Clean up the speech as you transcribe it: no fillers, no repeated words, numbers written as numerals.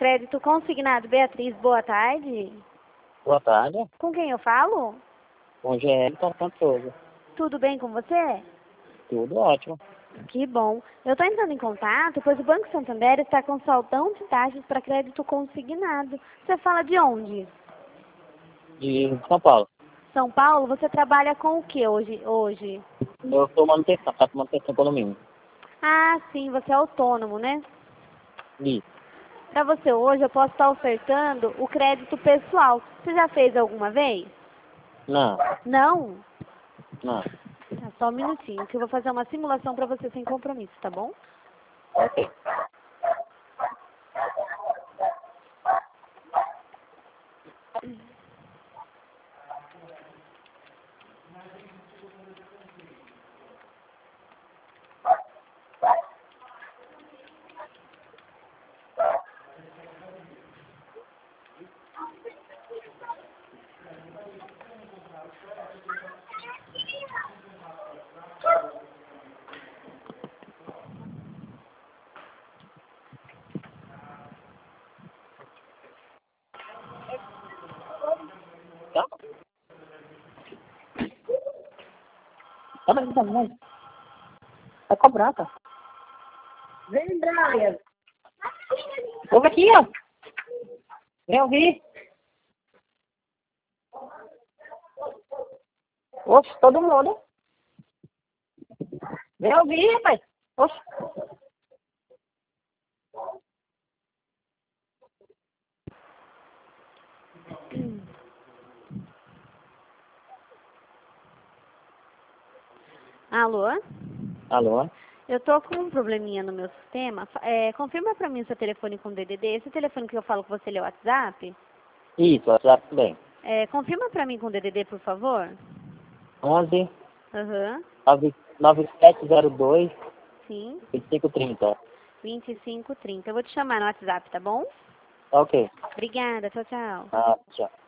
Crédito Consignado Beatriz, boa tarde. Boa tarde. Com quem eu falo? Com o Gelton Santoso. Tudo bem com você? Tudo ótimo. Que bom. Eu estou entrando em contato, pois o Banco Santander está com saltão de taxas para crédito consignado. Você fala de onde? De São Paulo. São Paulo? Você trabalha com o que hoje? Eu sou manutenção, faço manutenção em condomínio. Ah, sim, você é autônomo, né? Isso. Para você hoje eu posso estar ofertando o crédito pessoal. Você já fez alguma vez? Não, Não? não. Tá, só um minutinho, que eu vou fazer uma simulação para você sem compromisso, tá bom? Ok. Tá? Tá bem, tá bem. Vai cobrar, tá? Vem, Brian. Ouve aqui, ó. Vem ouvir. Oxe, todo mundo. Vem ouvir, rapaz. Oxe. Alô? Alô? Eu tô com um probleminha no meu sistema. Confirma pra mim o seu telefone com DDD. Esse telefone que eu falo com você é o WhatsApp? Isso, WhatsApp também. Confirma pra mim com DDD, por favor. 11 Aham, 9702 sim. 2530. 2530. Eu vou te chamar no WhatsApp, tá bom? Ok. Obrigada, tchau, tchau. Ah, tchau.